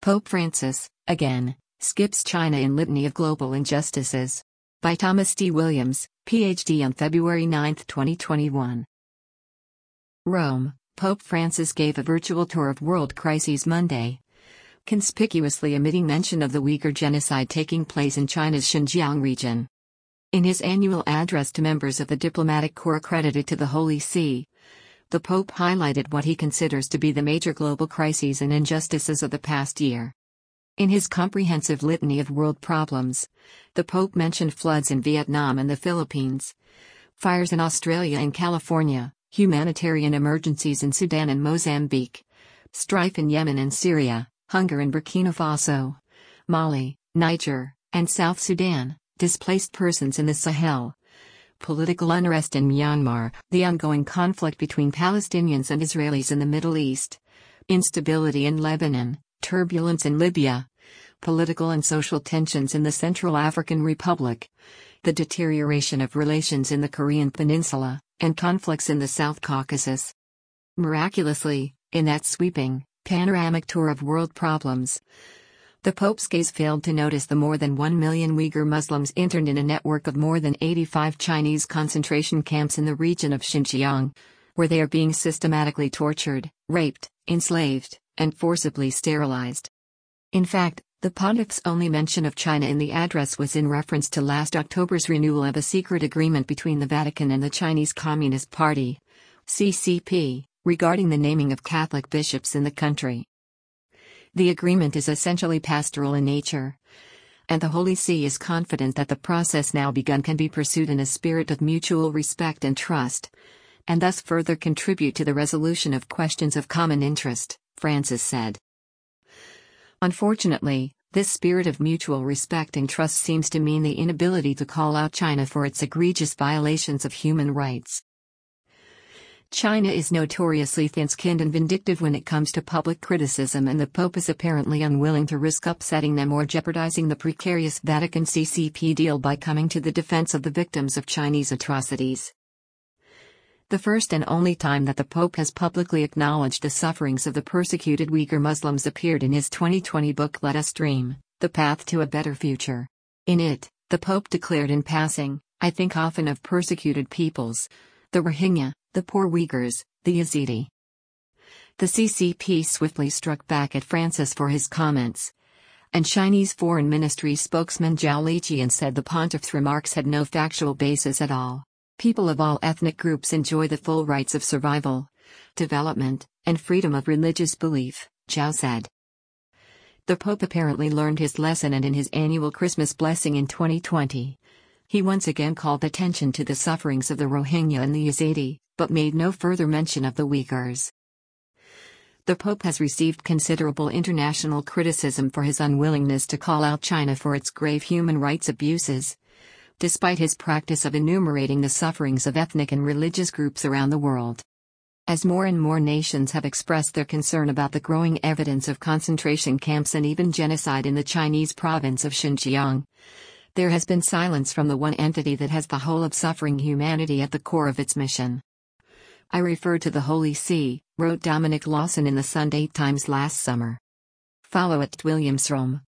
Pope Francis, again, skips China in litany of global injustices. By Thomas D. Williams, Ph.D. on February 9, 2021. Rome, Pope Francis gave a virtual tour of world crises Monday, conspicuously omitting mention of the Uyghur genocide taking place in China's Xinjiang region. In his annual address to members of the diplomatic corps accredited to the Holy See, the Pope highlighted what he considers to be the major global crises and injustices of the past year. In his comprehensive litany of world problems, the Pope mentioned floods in Vietnam and the Philippines, fires in Australia and California, humanitarian emergencies in Sudan and Mozambique, strife in Yemen and Syria, hunger in Burkina Faso, Mali, Niger, and South Sudan, displaced persons in the Sahel, political unrest in Myanmar, the ongoing conflict between Palestinians and Israelis in the Middle East, instability in Lebanon, turbulence in Libya, political and social tensions in the Central African Republic, the deterioration of relations in the Korean Peninsula, and conflicts in the South Caucasus. Miraculously, in that sweeping, panoramic tour of world problems, the Pope's gaze failed to notice the more than 1 million Uyghur Muslims interned in a network of more than 85 Chinese concentration camps in the region of Xinjiang, where they are being systematically tortured, raped, enslaved, and forcibly sterilized. In fact, the pontiff's only mention of China in the address was in reference to last October's renewal of a secret agreement between the Vatican and the Chinese Communist Party, CCP, regarding the naming of Catholic bishops in the country. The agreement is essentially pastoral in nature, and the Holy See is confident that the process now begun can be pursued in a spirit of mutual respect and trust, and thus further contribute to the resolution of questions of common interest, Francis said. Unfortunately, this spirit of mutual respect and trust seems to mean the inability to call out China for its egregious violations of human rights. China is notoriously thin-skinned and vindictive when it comes to public criticism, and the Pope is apparently unwilling to risk upsetting them or jeopardizing the precarious Vatican CCP deal by coming to the defense of the victims of Chinese atrocities. The first and only time that the Pope has publicly acknowledged the sufferings of the persecuted Uyghur Muslims appeared in his 2020 book Let Us Dream, The Path to a Better Future. In it, the Pope declared in passing, "I think often of persecuted peoples, the Rohingya, the poor Uyghurs, the Yazidi." The CCP swiftly struck back at Francis for his comments, and Chinese Foreign Ministry spokesman Zhao Lijian said the pontiff's remarks had no factual basis at all. "People of all ethnic groups enjoy the full rights of survival, development, and freedom of religious belief," Zhao said. The Pope apparently learned his lesson, and in his annual Christmas blessing in 2020, he once again called attention to the sufferings of the Rohingya and the Yazidi, but made no further mention of the Uyghurs. The Pope has received considerable international criticism for his unwillingness to call out China for its grave human rights abuses, despite his practice of enumerating the sufferings of ethnic and religious groups around the world. As more and more nations have expressed their concern about the growing evidence of concentration camps and even genocide in the Chinese province of Xinjiang, there has been silence from the one entity that has the whole of suffering humanity at the core of its mission. "I refer to the Holy See," wrote Dominic Lawson in the Sunday Times last summer. Follow @WilliamsRome.